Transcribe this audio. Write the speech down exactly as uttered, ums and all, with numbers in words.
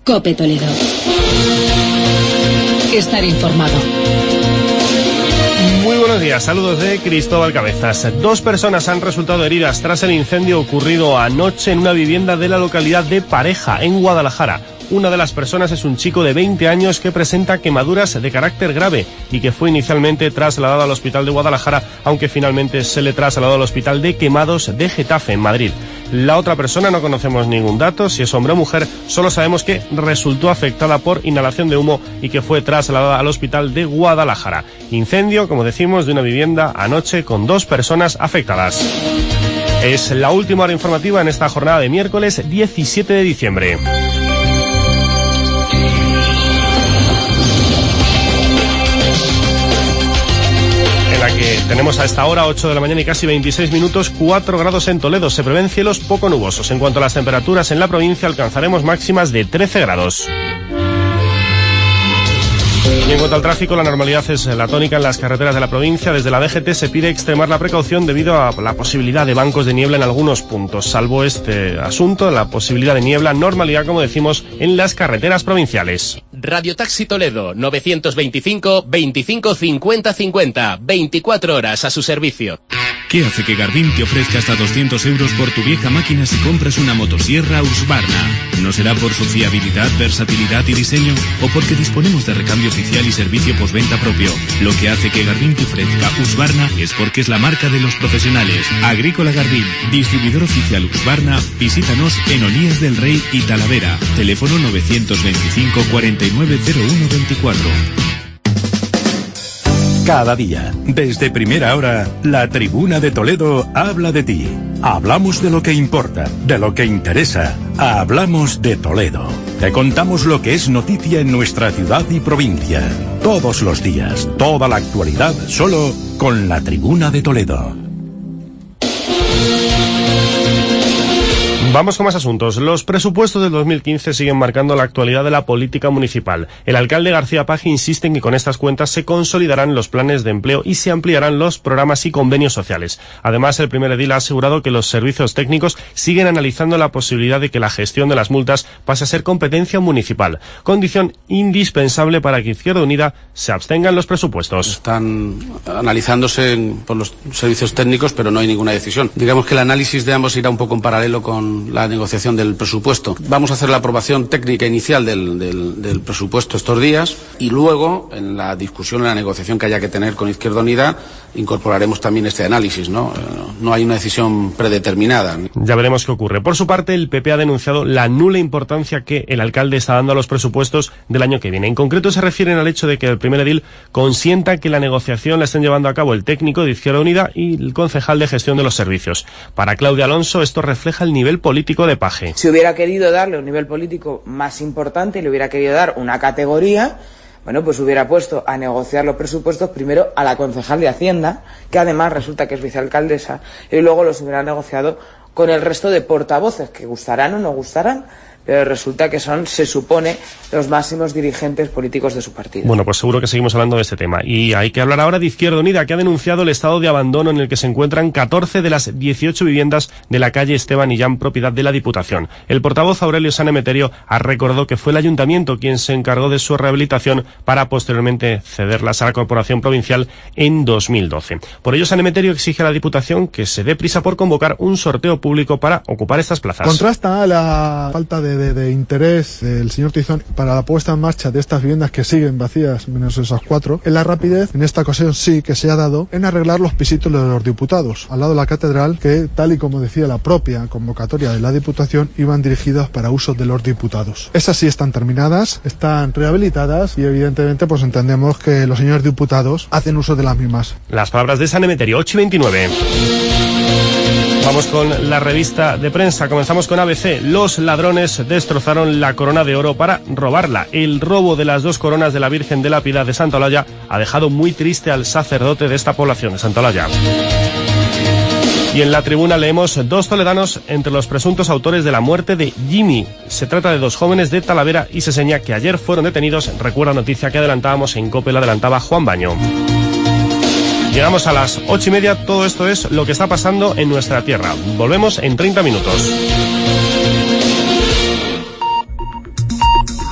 COPE Toledo. Estar informado. Muy buenos días, saludos de Cristóbal Cabezas. Dos personas han resultado heridas tras el incendio ocurrido anoche en una vivienda de la localidad de Pareja, en Guadalajara. Una de las personas es un chico de veinte años que presenta quemaduras de carácter grave y que fue inicialmente trasladado al hospital de Guadalajara, aunque finalmente se le trasladó al hospital de Quemados de Getafe, en Madrid. La otra persona no conocemos ningún dato, si es hombre o mujer, solo sabemos que resultó afectada por inhalación de humo y que fue trasladada al hospital de Guadalajara. Incendio, como decimos, de una vivienda anoche con dos personas afectadas. Es la última hora informativa en esta jornada de miércoles diecisiete de diciembre. La que tenemos a esta hora, ocho de la mañana y casi veintiséis minutos, cuatro grados en Toledo. Se prevén cielos poco nubosos. En cuanto a las temperaturas en la provincia, alcanzaremos máximas de trece grados. Y en cuanto al tráfico, la normalidad es la tónica en las carreteras de la provincia. Desde la D G T se pide extremar la precaución debido a la posibilidad de bancos de niebla en algunos puntos. Salvo este asunto, la posibilidad de niebla, normalidad, como decimos, en las carreteras provinciales. Radio Taxi Toledo, novecientos veinticinco, veinticinco, cincuenta, cincuenta, veinticuatro horas a su servicio. ¿Qué hace que Garvin te ofrezca hasta doscientos euros por tu vieja máquina si compras una motosierra Husqvarna? ¿No será por su fiabilidad, versatilidad y diseño? ¿O porque disponemos de recambio oficial y servicio postventa propio? Lo que hace que Garvin te ofrezca Husqvarna es porque es la marca de los profesionales. Agrícola Garvin, distribuidor oficial Husqvarna. Visítanos en Olías del Rey y Talavera. Teléfono novecientos veinticinco, cuarenta y nueve, cero uno veinticuatro. Cada día, desde primera hora, la Tribuna de Toledo habla de ti. Hablamos de lo que importa, de lo que interesa. Hablamos de Toledo. Te contamos lo que es noticia en nuestra ciudad y provincia. Todos los días, toda la actualidad, solo con la Tribuna de Toledo. Vamos con más asuntos. Los presupuestos del dos mil quince siguen marcando la actualidad de la política municipal. El alcalde García Paje insiste en que con estas cuentas se consolidarán los planes de empleo y se ampliarán los programas y convenios sociales. Además, el primer edil ha asegurado que los servicios técnicos siguen analizando la posibilidad de que la gestión de las multas pase a ser competencia municipal, condición indispensable para que Izquierda Unida se abstenga en los presupuestos. Están analizándose en, por los servicios técnicos, pero no hay ninguna decisión. Digamos que el análisis de ambos irá un poco en paralelo con la negociación del presupuesto. Vamos a hacer la aprobación técnica inicial del, del, del presupuesto estos días y luego, en la discusión, en la negociación que haya que tener con Izquierda Unida, incorporaremos también este análisis, ¿no? No hay una decisión predeterminada. Ya veremos qué ocurre. Por su parte, el P P ha denunciado la nula importancia que el alcalde está dando a los presupuestos del año que viene. En concreto, se refieren al hecho de que el primer edil consienta que la negociación la estén llevando a cabo el técnico de Izquierda Unida y el concejal de gestión de los servicios. Para Claudia Alonso, esto refleja el nivel político de Paje. Si hubiera querido darle un nivel político más importante y le hubiera querido dar una categoría, bueno, pues hubiera puesto a negociar los presupuestos primero a la concejal de Hacienda, que además resulta que es vicealcaldesa, y luego los hubiera negociado con el resto de portavoces, que gustarán o no gustarán, pero resulta que son, se supone, los máximos dirigentes políticos de su partido. Bueno, pues seguro que seguimos hablando de este tema. Y hay que hablar ahora de Izquierda Unida, que ha denunciado el estado de abandono en el que se encuentran catorce de las dieciocho viviendas de la calle Esteban Illán, propiedad de la Diputación. El portavoz Aurelio San Emeterio ha recordado que fue el ayuntamiento quien se encargó de su rehabilitación para posteriormente cederlas a la Corporación Provincial en dos mil doce. Por ello, San Emeterio exige a la Diputación que se dé prisa por convocar un sorteo público para ocupar estas plazas. Contrasta la falta de De, de interés del señor Tizón para la puesta en marcha de estas viviendas que siguen vacías, menos esas cuatro, en la rapidez, en esta ocasión sí que se ha dado, en arreglar los pisitos de los diputados, al lado de la catedral, que tal y como decía la propia convocatoria de la Diputación, iban dirigidas para uso de los diputados. Esas sí están terminadas, están rehabilitadas y evidentemente pues entendemos que los señores diputados hacen uso de las mismas. Las palabras de San Emeterio, ocho y veintinueve. Vamos con la revista de prensa. Comenzamos con A B C. Los ladrones destrozaron la corona de oro para robarla. El robo de las dos coronas de la Virgen de la Piedad de Santa Olalla ha dejado muy triste al sacerdote de esta población de Santa Olalla. Y en La Tribuna leemos dos toledanos entre los presuntos autores de la muerte de Jimmy. Se trata de dos jóvenes de Talavera y se señala que ayer fueron detenidos. Recuerda noticia que adelantábamos en COPE, la adelantaba Juan Baño. Llegamos a las ocho y media, todo esto es lo que está pasando en nuestra tierra. Volvemos en treinta minutos.